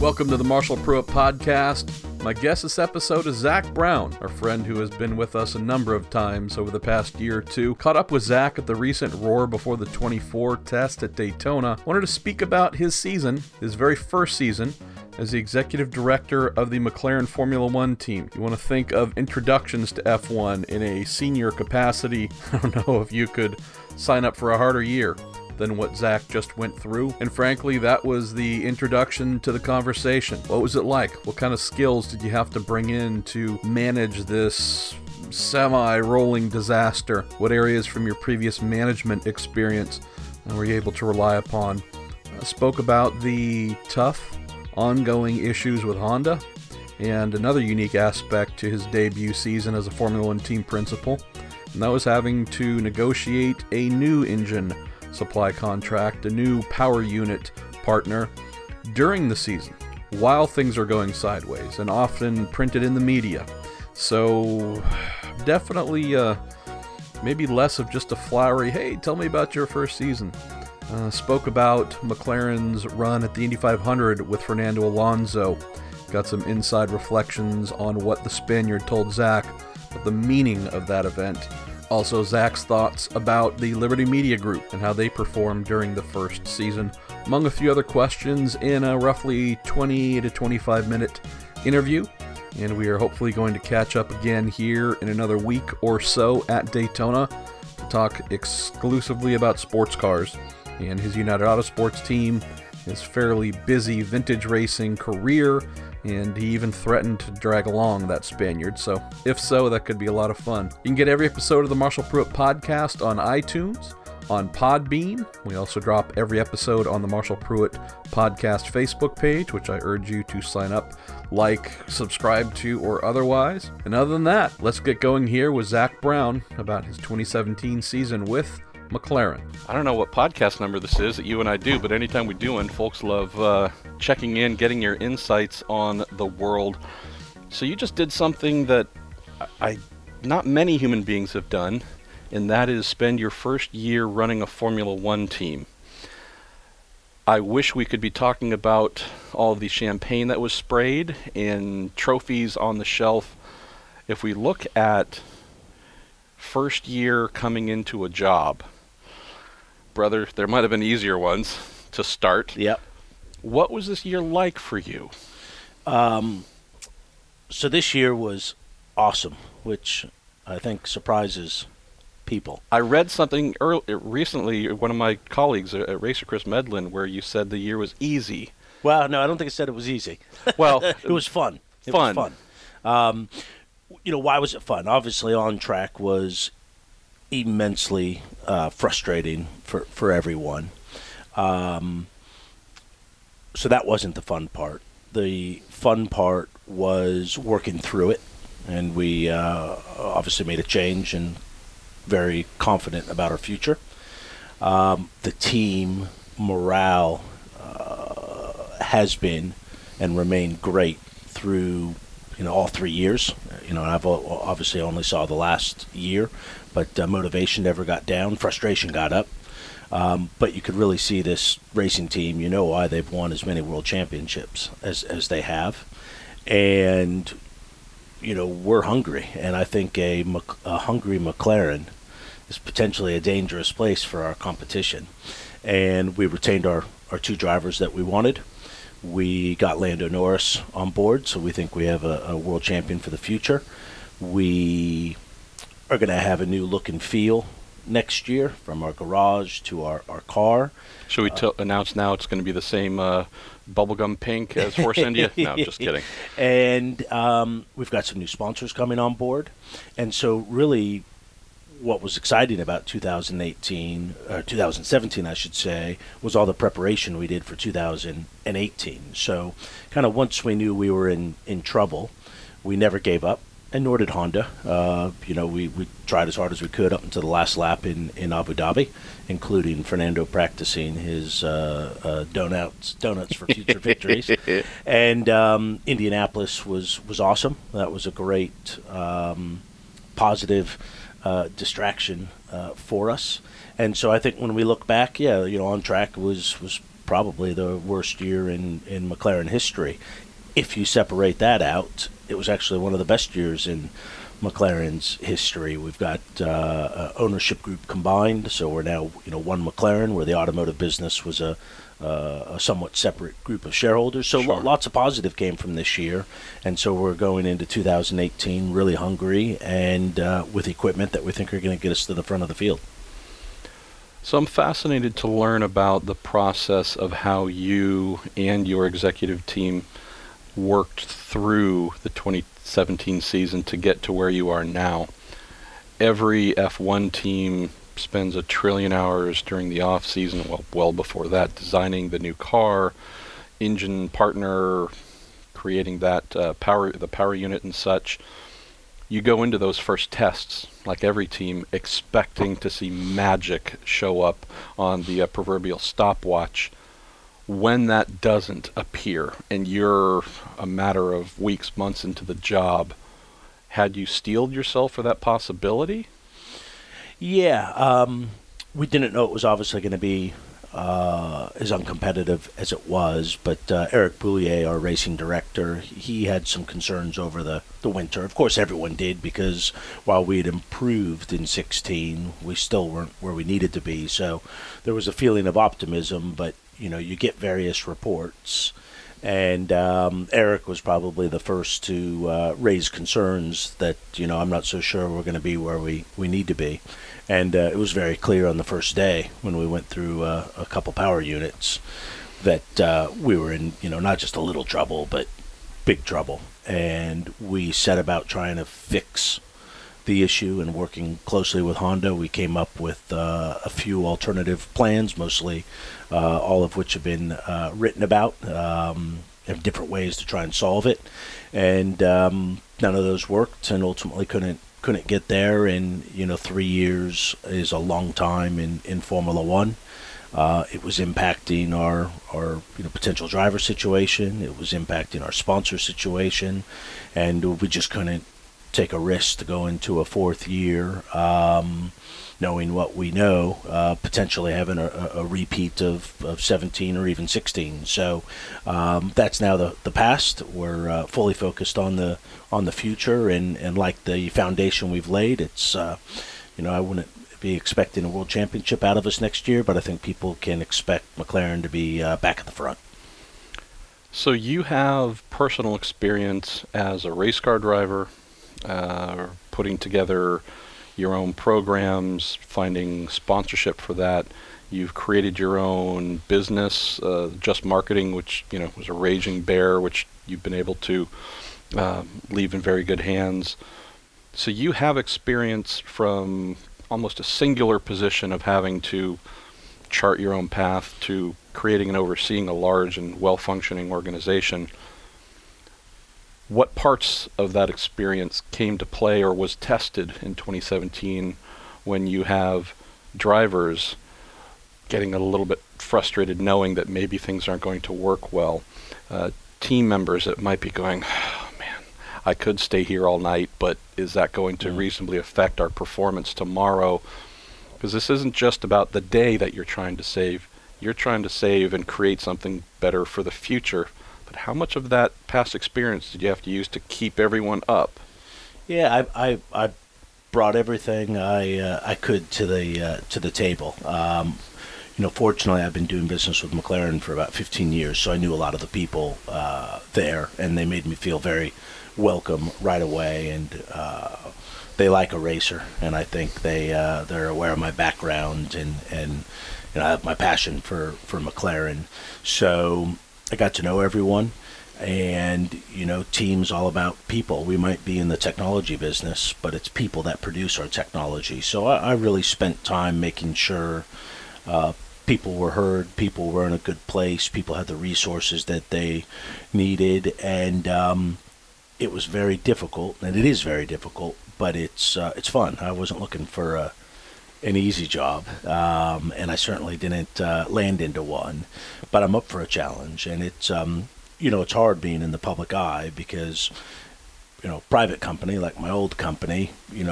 Welcome to the Marshall Pruitt Podcast. My guest this episode is Zach Brown, our friend who has been with us a number of times over the past year or two. Caught up with Zach at the recent Roar Before the 24 test at Daytona. Wanted to speak about his season, his very first season, as the executive director of the McLaren Formula One team. You want to think of introductions to F1 in a senior capacity. I don't know if you could sign up for a harder year than what Zach just went through. And frankly, that was the introduction to the conversation. What was it like? What kind of skills did you have to bring in to manage this semi-rolling disaster? What areas from your previous management experience were you able to rely upon? Spoke about the tough, ongoing issues with Honda, and another unique aspect to his debut season as a Formula One team principal, and that was having to negotiate a new engine supply contract, a new power unit partner during the season, while things are going sideways, and often printed in the media. So definitely maybe less of just a flowery, hey, tell me about your first season. Spoke about McLaren's run at the Indy 500 with Fernando Alonso. Got some inside reflections on what the Spaniard told Zach about the meaning of that event. Also, Zach's thoughts about the Liberty Media Group and how they performed during the first season, among a few other questions in a roughly 20 to 25 minute interview. And we are hopefully going to catch up again here in another week or so at Daytona to talk exclusively about sports cars and his United Autosports team, his fairly busy vintage racing career, and he even threatened to drag along that Spaniard. So if so, that could be a lot of fun. You can get every episode of the Marshall Pruitt Podcast on iTunes, on Podbean. We also drop every episode on the Marshall Pruitt Podcast Facebook page, which I urge you to sign up, like, subscribe to, or otherwise. And other than that, let's get going here with Zach Brown about his 2017 season with McLaren. I don't know what podcast number this is that you and I do, but anytime we do one, folks love checking in, getting your insights on the world. So you just did something that not many human beings have done, and that is spend your first year running a Formula One team. I wish we could be talking about all of the champagne that was sprayed and trophies on the shelf. If we look at first year coming into a job, brother, there might have been easier ones to start. Yep. What was this year like for you? So this year was awesome, which I think surprises people. I read something recently, one of my colleagues at Racer Chris Medlin, where you said the year was easy. Well, no, I don't think I said it was easy. Well, it was fun. It was fun. Why was it fun? Obviously, on track was immensely frustrating for everyone. So that wasn't the fun part. The fun part was working through it, and we obviously made a change and very confident about our future. The team morale has been and remained great through all 3 years. And I've obviously only saw the last year, but motivation never got down, frustration got up. But you could really see this racing team, why they've won as many world championships as they have. And, we're hungry. And I think a hungry McLaren is potentially a dangerous place for our competition. And we retained our two drivers that we wanted. We got Lando Norris on board, so we think we have a world champion for the future. We are going to have a new look and feel next year, from our garage to our car. Should we announce now it's going to be the same bubblegum pink as Force India? No, just kidding. And we've got some new sponsors coming on board. And so really what was exciting about 2017, I should say, was all the preparation we did for 2018. So kind of once we knew we were in trouble, we never gave up, and nor did Honda. We tried as hard as we could up until the last lap in Abu Dhabi, including Fernando practicing his donuts for future victories. And Indianapolis was awesome. That was a great positive distraction for us. And so I think when we look back, on track was probably the worst year in McLaren history. If you separate that out, it was actually one of the best years in McLaren's history. We've got ownership group combined, so we're now one McLaren, where the automotive business was a somewhat separate group of shareholders. So Sure. lots of positive came from this year, and so we're going into 2018 really hungry and with equipment that we think are going to get us to the front of the field. So I'm fascinated to learn about the process of how you and your executive team worked through the 2017 season to get to where you are now. Every F1 team spends 1 trillion hours during the off season, well before that, designing the new car, engine partner, creating that the power unit and such. You go into those first tests, like every team, expecting to see magic show up on the proverbial stopwatch. When that doesn't appear, and you're a matter of weeks, months into the job, had you steeled yourself for that possibility? Yeah, we didn't know it was obviously going to be as uncompetitive as it was, but Eric Boulier, our racing director, he had some concerns over the winter. Of course, everyone did, because while we had improved in 16, we still weren't where we needed to be. So there was a feeling of optimism, but you get various reports. And Eric was probably the first to raise concerns that, I'm not so sure we're going to be where we need to be. And it was very clear on the first day when we went through a couple power units that we were in, not just a little trouble, but big trouble. And we set about trying to fix the issue, and working closely with Honda, we came up with a few alternative plans, mostly all of which have been written about, have different ways to try and solve it. And none of those worked, and ultimately couldn't get there. And 3 years is a long time in Formula One. It was impacting our potential driver situation. It was impacting our sponsor situation, and we just couldn't take a risk to go into a fourth year, knowing what we know, potentially having a repeat of 17 or even 16. So that's now the past. We're fully focused on the future, and like the foundation we've laid, it's I wouldn't be expecting a world championship out of us next year, but I think people can expect McLaren to be back at the front. So you have personal experience as a race car driver, putting together your own programs, finding sponsorship for that. You've created your own business, Just Marketing, which was a raging bear, which you've been able to leave in very good hands. So you have experience from almost a singular position of having to chart your own path to creating and overseeing a large and well-functioning organization. What parts of that experience came to play or was tested in 2017 when you have drivers getting a little bit frustrated knowing that maybe things aren't going to work well? Team members that might be going, oh, man, I could stay here all night, but is that going to reasonably affect our performance tomorrow? Because this isn't just about the day that you're trying to save. You're trying to save and create something better for the future. But how much of that past experience did you have to use to keep everyone up? Yeah, I brought everything I could to the table. Fortunately, I've been doing business with McLaren for about 15 years, so I knew a lot of the people there, and they made me feel very welcome right away. And they like a racer, and I think they're aware of my background and I have my passion for McLaren. So I got to know everyone, and team's all about people. We might be in the technology business, but it's people that produce our technology. So I really spent time making sure people were heard, people were in a good place, people had the resources that they needed, and it was very difficult, and it is very difficult, but it's fun. I wasn't looking for an easy job, and I certainly didn't land into one, but I'm up for a challenge. And it's it's hard being in the public eye, because private company like my old company,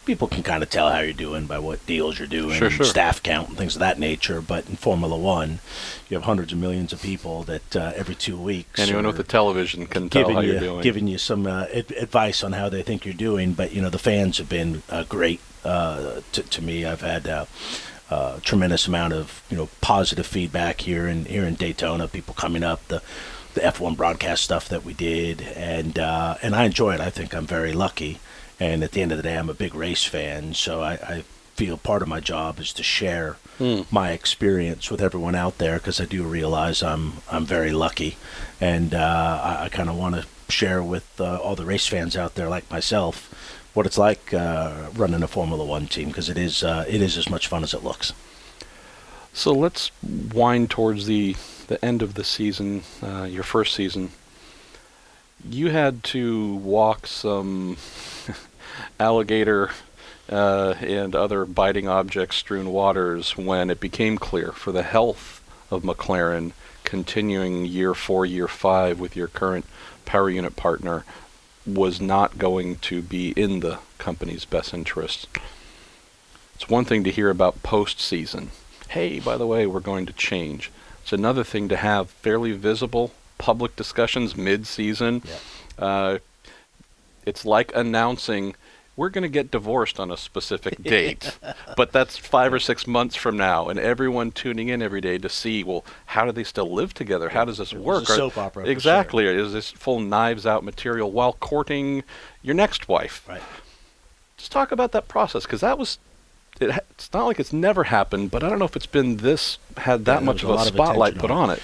people can kind of tell how you're doing by what deals you're doing, Sure. staff count and things of that nature. But in Formula One, you have hundreds of millions of people that every 2 weeks. Anyone with a television can tell how you're doing. Giving you some advice on how they think you're doing. But, the fans have been great to me. I've had tremendous amount of, positive feedback here in Daytona, people coming up, the F1 broadcast stuff that we did. And I enjoy it. I think I'm very lucky. And at the end of the day, I'm a big race fan, so I feel part of my job is to share my experience with everyone out there, because I do realize I'm very lucky, and I kind of want to share with all the race fans out there like myself what it's like running a Formula One team, because it is as much fun as it looks. So let's wind towards the end of the season, your first season. You had to walk some alligator and other biting objects strewn waters when it became clear for the health of McLaren continuing year 4, year 5 with your current power unit partner was not going to be in the company's best interests. It's one thing to hear about post-season. Hey, by the way, we're going to change. It's another thing to have fairly visible public discussions mid-season. Yeah. It's like announcing we're going to get divorced on a specific date, but that's 5 or 6 months from now, and everyone tuning in every day to see, well, how do they still live together? How does this work? It's a soap opera. Exactly. For sure. Is this full Knives Out material while courting your next wife? Right. Just talk about that process, because that was. It's not like it's never happened, but I don't know if it's been had that much of a spotlight put on it.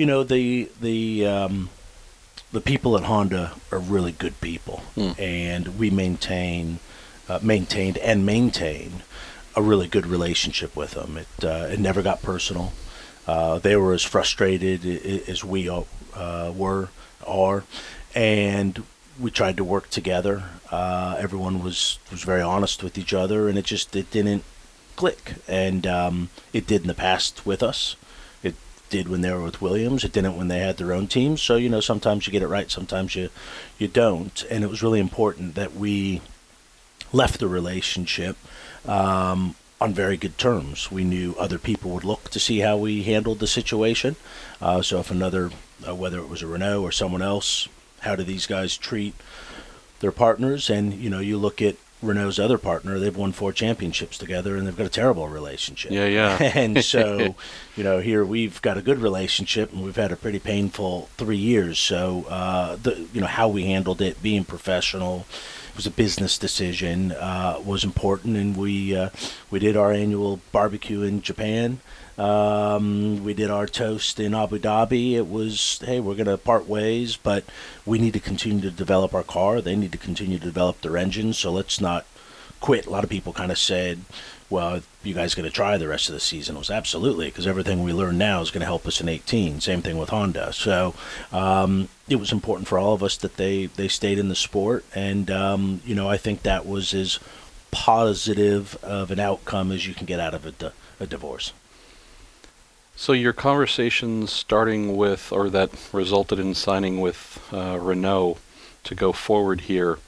The people at Honda are really good people, and we maintained and maintain a really good relationship with them. It never got personal. They were as frustrated as we are, and we tried to work together. Everyone was very honest with each other, and it didn't click. And it did in the past with us. It did when they were with Williams. It didn't when they had their own teams. So, sometimes you get it right, sometimes you don't. And it was really important that we left the relationship on very good terms. We knew other people would look to see how we handled the situation. So if another, whether it was a Renault or someone else, how do these guys treat their partners? And, you look at Renault's other partner, they've won 4 championships together, and they've got a terrible relationship. Yeah. And so, here we've got a good relationship, and we've had a pretty painful 3 years. So, how we handled it, being professional, it was a business decision, was important. And we did our annual barbecue in Japan. We did our toast in Abu Dhabi. It was, hey, we're going to part ways, but we need to continue to develop our car. They need to continue to develop their engines, so let's not quit. A lot of people kind of said, well, you guys going to try the rest of the season? It was absolutely, because everything we learn now is going to help us in 18. Same thing with Honda. So it was important for all of us that they stayed in the sport, and, I think that was as positive of an outcome as you can get out of a divorce. So your conversations starting with, or that resulted in signing with Renault to go forward here,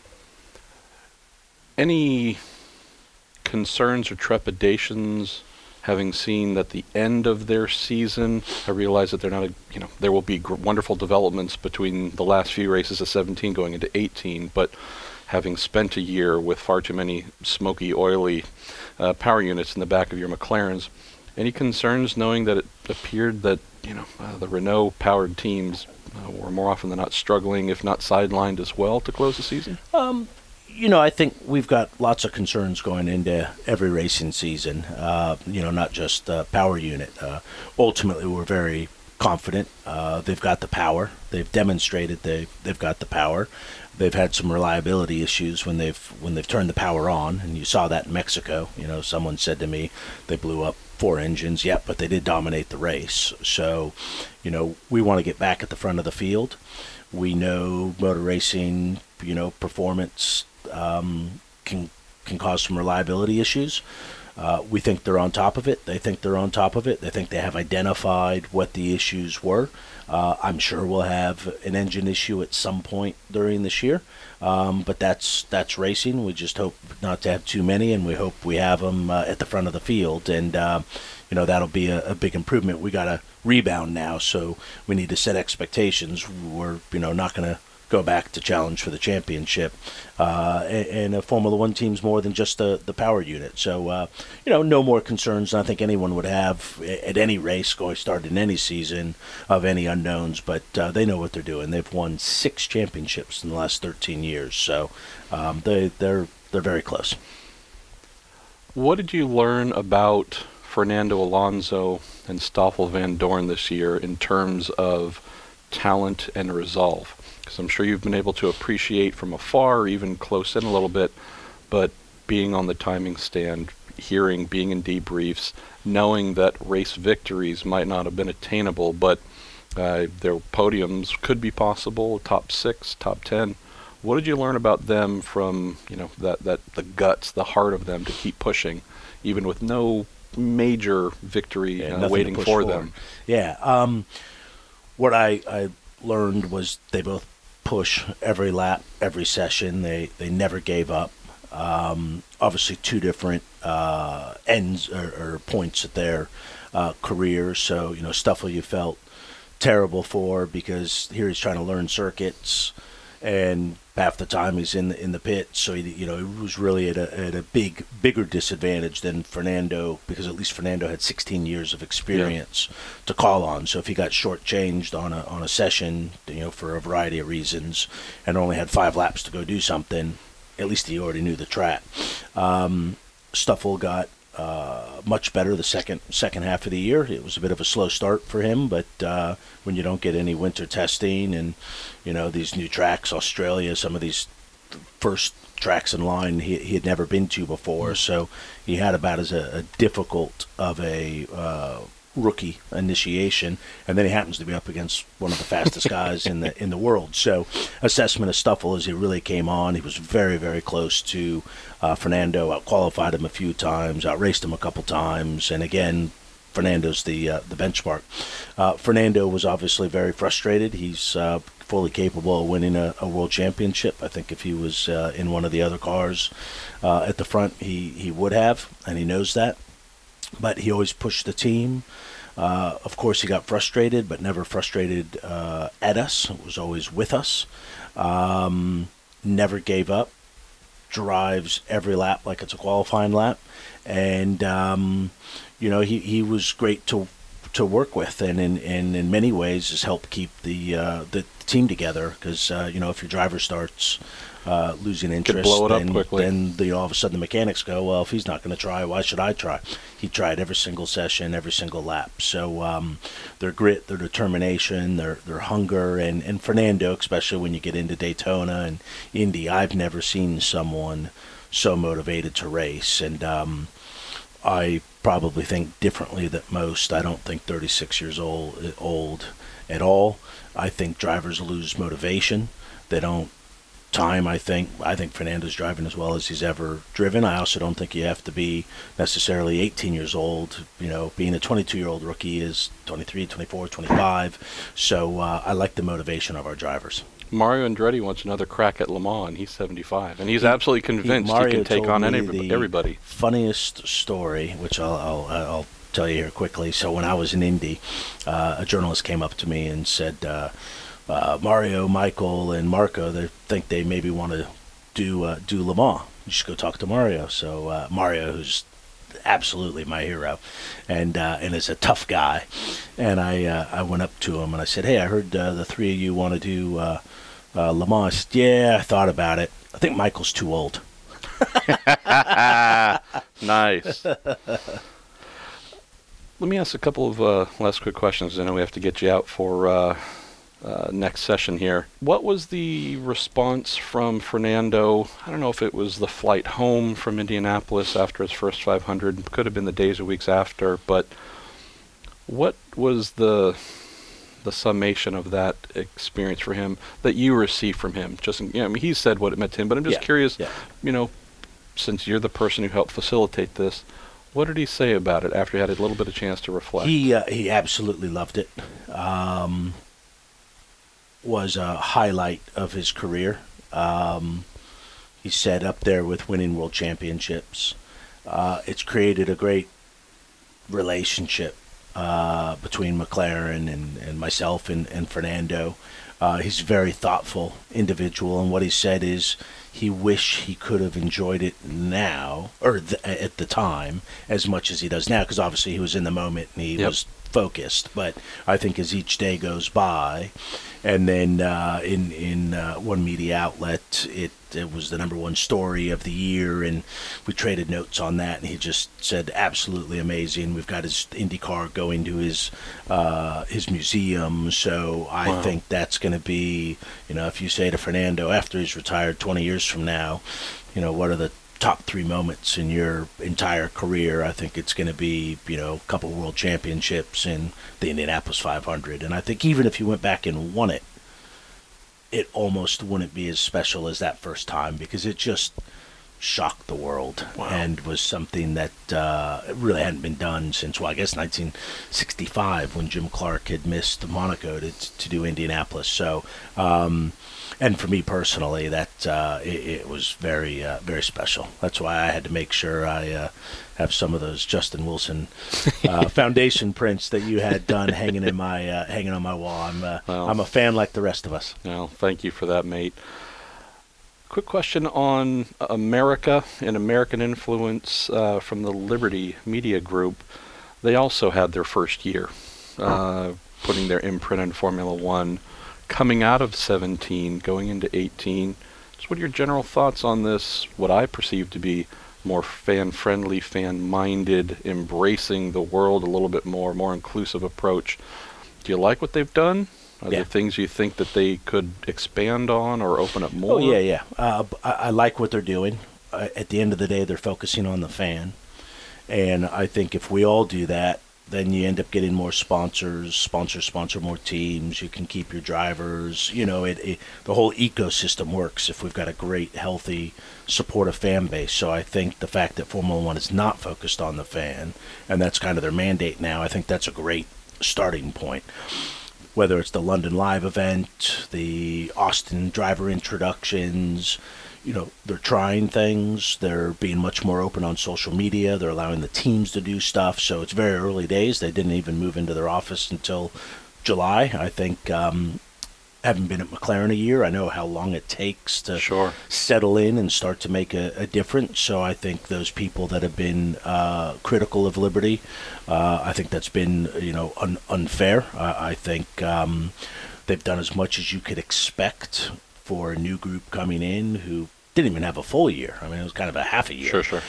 any concerns or trepidations having seen that the end of their season, I realize that they're not, there will be wonderful developments between the last few races of 17 going into 18, but having spent a year with far too many smoky, oily power units in the back of your McLarens, any concerns knowing that it appeared that, the Renault-powered teams were more often than not struggling, if not sidelined as well, to close the season? I think we've got lots of concerns going into every racing season, not just power unit. Ultimately, we're very confident. They've got the power. They've demonstrated they've got the power. They've had some reliability issues when they've turned the power on, and you saw that in Mexico. Someone said to me they blew up 4 engines, but they did dominate the race. So, we want to get back at the front of the field. We know motor racing, performance can cause some reliability issues. We think they're on top of it. They think they're on top of it. They think they have identified what the issues were. I'm sure we'll have an engine issue at some point during this year, but that's racing. We just hope not to have too many, and we hope we have them at the front of the field, and that'll be a big improvement. We got to rebound now, so we need to set expectations. We're not going to go back to challenge for the championship, and a Formula One team's more than just the power unit. So no more concerns than I think anyone would have at any race going started in any season of any unknowns. But they know what they're doing. They've won 6 championships in the last 13 years, so they're very close. What did you learn about Fernando Alonso and Stoffel Van Dorn this year in terms of talent and resolve? Because I'm sure you've been able to appreciate from afar, or even close in a little bit, but being on the timing stand, being in debriefs, knowing that race victories might not have been attainable, but their podiums could be possible, top 6, top 10. What did you learn about them from, that the guts, the heart of them to keep pushing, even with no major victory waiting for them? Yeah. What I learned was they both push every lap, every session. They never gave up. Obviously, 2 different ends or points at their career. So, Stoffel you felt terrible for, because here he's trying to learn circuits, and half the time he's in the pit. So he was really at a bigger disadvantage than Fernando, because at least Fernando had 16 years of experience to call on. So if he got shortchanged on a session, for a variety of reasons, and only had 5 laps to go do something, at least he already knew the track. Stoffel got much better the second half of the year. It was a bit of a slow start for him, but when you don't get any winter testing and these new tracks, Australia, some of these first tracks in line he had never been to before, so he had about as a difficult of a rookie initiation, and then he happens to be up against one of the fastest guys in the world. So assessment of Stoffel as he really came on, he was very, very close to Fernando, out-qualified him a few times, out-raced him a couple times, and again, Fernando's the benchmark. Fernando was obviously very frustrated. He's fully capable of winning a world championship. I think if he was in one of the other cars at the front, he would have, and he knows that. But he always pushed the team. Of course, he got frustrated, but never frustrated at us. It was always with us. Never gave up. Drives every lap like it's a qualifying lap. And, he was great to work with, and in many ways has helped keep the team together, because, if your driver starts losing interest, blow it up quickly. Then all of a sudden the mechanics go, well, if he's not going to try, why should I try? He tried every single session, every single lap. So their grit, their determination, their hunger, and Fernando, especially when you get into Daytona and Indy, I've never seen someone so motivated to race. And I probably think differently than most. I don't think 36 years old at all. I think drivers lose motivation. They don't time, I think Fernando's driving as well as he's ever driven. I also don't think you have to be necessarily 18 years old. Being a 22-year-old rookie is 23, 24, 25. So I like the motivation of our drivers. Mario Andretti wants another crack at Le Mans, and he's 75, and he's absolutely convinced he can take on everybody. Funniest story, which I'll tell you here quickly. So when I was in Indy, a journalist came up to me and said, Mario, Michael, and Marco, they think they maybe want to do Le Mans. You should go talk to Mario. So Mario, who's absolutely my hero, and is a tough guy, and I went up to him and I said, hey, I heard the 3 of you want to do Le Mans. I said, yeah, I thought about it. I think Michael's too old. Nice. Let me ask a couple of last quick questions. I know we have to get you out for next session here. What was the response from Fernando? I don't know if it was the flight home from Indianapolis after his first 500. Could have been the days or weeks after. But what was the summation of that experience for him that you received from him? Just, he said what it meant to him, but I'm just curious, since you're the person who helped facilitate this, What did he say about it after he had a little bit of chance to reflect? He absolutely loved it. Was a highlight of his career. He said up there with winning world championships. It's created a great relationship between McLaren and myself and Fernando. He's a very thoughtful individual, and what he said is he wished he could have enjoyed it now, or at the time, as much as he does now, because obviously he was in the moment and he was focused. But I think as each day goes by, and then in one media outlet, it was the number one story of the year, and we traded notes on that, and he just said absolutely amazing. We've got his IndyCar going to his museum, so I think that's going to be, if you say to Fernando after he's retired 20 years from now, what are the top 3 moments in your entire career? I think it's going to be, a couple world championships and the Indianapolis 500. And I think even if you went back and won it, it almost wouldn't be as special as that first time, because it just shocked the world and was something that really hadn't been done since, I guess 1965, when Jim Clark had missed Monaco to do Indianapolis. So, and for me personally, that it was very, very special. That's why I had to make sure I have some of those Justin Wilson foundation prints that you had done hanging on my wall. I'm a fan like the rest of us. Well, thank you for that, mate. Quick question on America and American influence from the Liberty Media Group. They also had their first year putting their imprint on Formula One, coming out of 17, going into 18. So what are your general thoughts on this, what I perceive to be more fan-friendly, fan-minded, embracing the world a little bit more inclusive approach? Do you like what they've done? Are there things you think that they could expand on or open up more? Oh, yeah. I like what they're doing. At the end of the day, they're focusing on the fan. And I think if we all do that, then you end up getting more sponsors, sponsor more teams. You can keep your drivers. The whole ecosystem works if we've got a great, healthy, supportive fan base. So I think the fact that Formula One is not focused on the fan, and that's kind of their mandate now, I think that's a great starting point. Whether it's the London Live event, the Austin driver introductions, they're trying things. They're being much more open on social media. They're allowing the teams to do stuff. So it's very early days. They didn't even move into their office until July. I think, having been at McLaren a year, I know how long it takes to settle in and start to make a difference. So I think those people that have been critical of Liberty, I think that's been unfair. I think they've done as much as you could expect for a new group coming in who didn't even have a full year. I mean, it was kind of a half a year. Sure.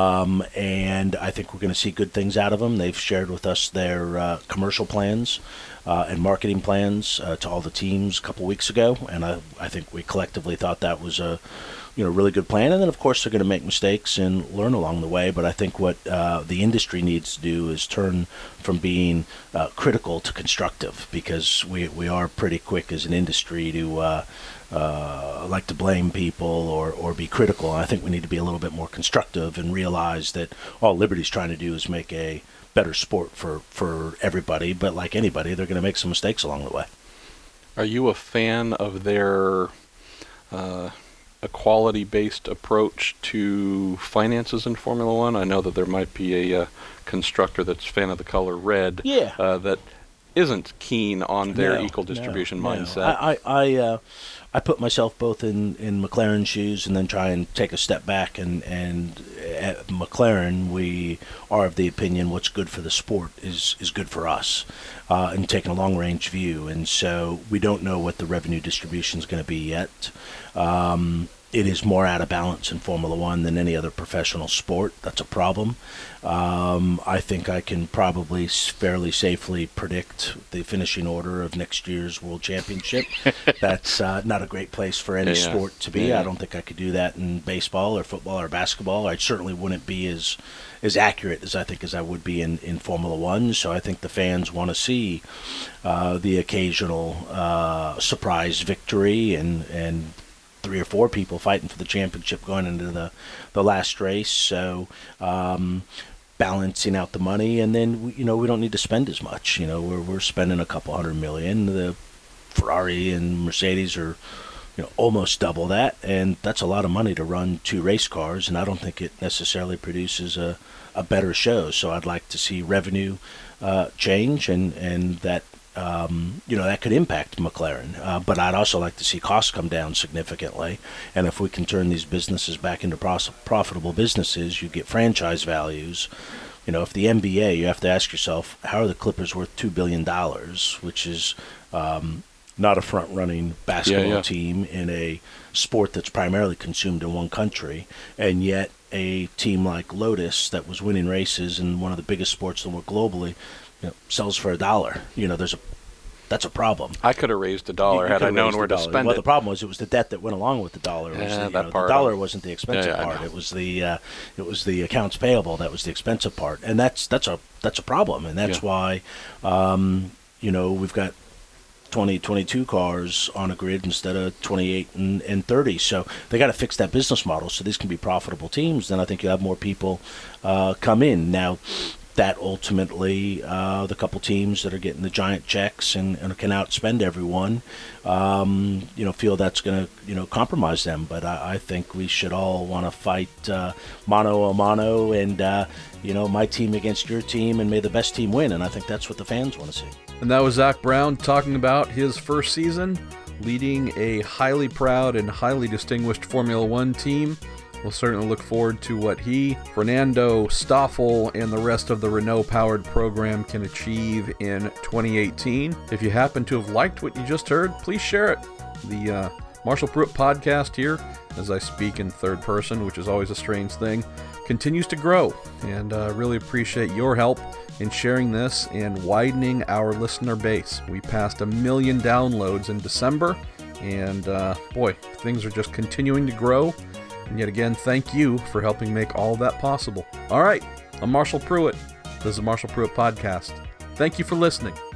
And I think we're going to see good things out of them. They've shared with us their commercial plans and marketing plans to all the teams a couple weeks ago, and I think we collectively thought that was a really good plan. And then, of course, they're going to make mistakes and learn along the way. But I think what the industry needs to do is turn from being critical to constructive, because we are pretty quick as an industry to like to blame people or be critical. And I think we need to be a little bit more constructive and realize that all Liberty's trying to do is make a better sport for everybody. But like anybody, they're going to make some mistakes along the way. Are you a fan of their equality-based approach to finances in Formula One? I know that there might be a constructor that's a fan of the color red that isn't keen on their equal distribution mindset. I put myself both in McLaren's shoes and then try and take a step back. And at McLaren, we are of the opinion what's good for the sport is good for us, and taking a long-range view. And so we don't know what the revenue distribution is going to be yet. It is more out of balance in Formula One than any other professional sport. That's a problem. I think I can probably fairly safely predict the finishing order of next year's World Championship. That's not a great place for any sport to be. I don't think I could do that in baseball or football or basketball. I certainly wouldn't be as accurate as I would be in Formula One. So I think the fans want to see the occasional surprise victory and 3 or 4 people fighting for the championship going into the last race. So balancing out the money, and then we don't need to spend as much. We're spending a couple $100 million. The Ferrari and Mercedes are almost double that, and that's a lot of money to run 2 race cars, and I don't think it necessarily produces a better show. So I'd like to see revenue change, and that that could impact McLaren. But I'd also like to see costs come down significantly, and if we can turn these businesses back into profitable businesses, you get franchise values. If the NBA, you have to ask yourself, how are the Clippers worth $2 billion, which is not a front-running basketball team in a sport that's primarily consumed in one country, and yet a team like Lotus that was winning races in one of the biggest sports in the world globally sells for $1. That's a problem. I could have raised $1 had I known where to spend it. Well, the problem was it was the debt that went along with the dollar. The dollar wasn't the expensive part. It was the accounts payable that was the expensive part, and that's a problem, and that's why we've got 22 cars on a grid instead of 28 and 30. So they got to fix that business model so these can be profitable teams. Then I think you have more people come in. Now, that ultimately, the couple teams that are getting the giant checks and can outspend everyone, feel that's going to compromise them. But I think we should all want to fight mano a mano, and my team against your team, and may the best team win. And I think that's what the fans want to see. And that was Zak Brown talking about his first season leading a highly proud and highly distinguished Formula One team. We'll certainly look forward to what he, Fernando, Stoffel, and the rest of the Renault-powered program can achieve in 2018. If you happen to have liked what you just heard, please share it. The Marshall Pruett podcast here, as I speak in third person, which is always a strange thing, continues to grow, and really appreciate your help in sharing this and widening our listener base. We passed 1 million downloads in December, and things are just continuing to grow. And yet again, thank you for helping make all of that possible. All right, I'm Marshall Pruett. This is the Marshall Pruett Podcast. Thank you for listening.